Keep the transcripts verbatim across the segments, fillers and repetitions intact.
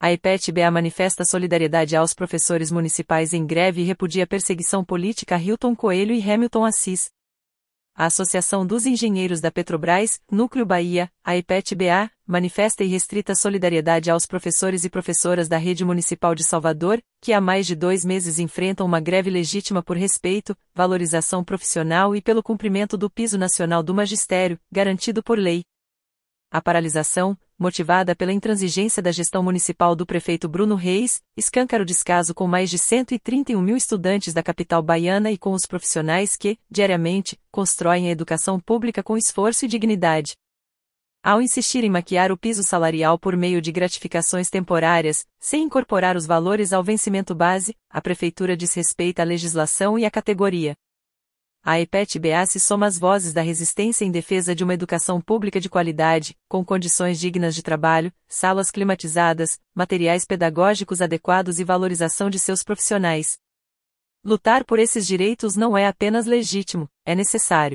A EPET-B A manifesta solidariedade aos professores municipais em greve e repudia perseguição política a Hilton Coelho e Hamilton Assis. A Associação dos Engenheiros da Petrobras, Núcleo Bahia, a EPET-B A, manifesta irrestrita solidariedade aos professores e professoras da Rede Municipal de Salvador, que há mais de dois meses enfrentam uma greve legítima por respeito, valorização profissional e pelo cumprimento do piso nacional do magistério, garantido por lei. A paralisação, motivada pela intransigência da gestão municipal do prefeito Bruno Reis, escâncara o descaso com mais de cento e trinta e um mil estudantes da capital baiana e com os profissionais que, diariamente, constroem a educação pública com esforço e dignidade. Ao insistir em maquiar o piso salarial por meio de gratificações temporárias, sem incorporar os valores ao vencimento base, a prefeitura desrespeita a legislação e a categoria. A EPET-B A se soma às vozes da resistência em defesa de uma educação pública de qualidade, com condições dignas de trabalho, salas climatizadas, materiais pedagógicos adequados e valorização de seus profissionais. Lutar por esses direitos não é apenas legítimo, é necessário.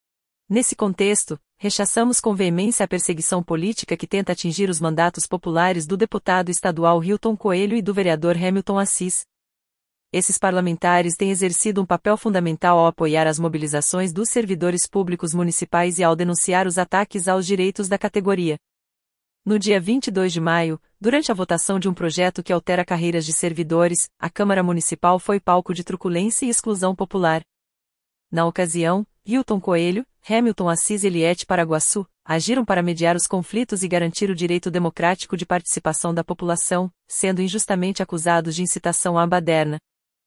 Nesse contexto, rechaçamos com veemência a perseguição política que tenta atingir os mandatos populares do deputado estadual Hilton Coelho e do vereador Hamilton Assis. Esses parlamentares têm exercido um papel fundamental ao apoiar as mobilizações dos servidores públicos municipais e ao denunciar os ataques aos direitos da categoria. No dia vinte e dois de maio, durante a votação de um projeto que altera carreiras de servidores, a Câmara Municipal foi palco de truculência e exclusão popular. Na ocasião, Hilton Coelho, Hamilton Assis e Eliete Paraguaçu agiram para mediar os conflitos e garantir o direito democrático de participação da população, sendo injustamente acusados de incitação à baderna.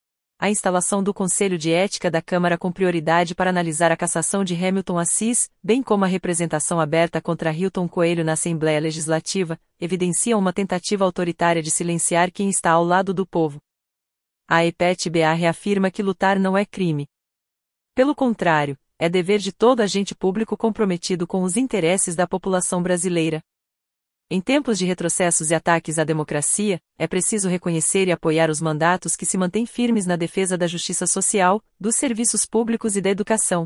A instalação do Conselho de Ética da Câmara com prioridade para analisar a cassação de Hamilton Assis, bem como a representação aberta contra Hilton Coelho na Assembleia Legislativa, evidenciam uma tentativa autoritária de silenciar quem está ao lado do povo. A EPET-B A reafirma que lutar não é crime. Pelo contrário, é dever de todo agente público comprometido com os interesses da população brasileira. Em tempos de retrocessos e ataques à democracia, é preciso reconhecer e apoiar os mandatos que se mantêm firmes na defesa da justiça social, dos serviços públicos e da educação.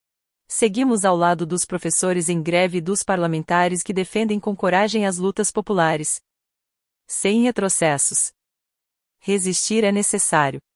Seguimos ao lado dos professores em greve e dos parlamentares que defendem com coragem as lutas populares. Sem retrocessos. Resistir é necessário.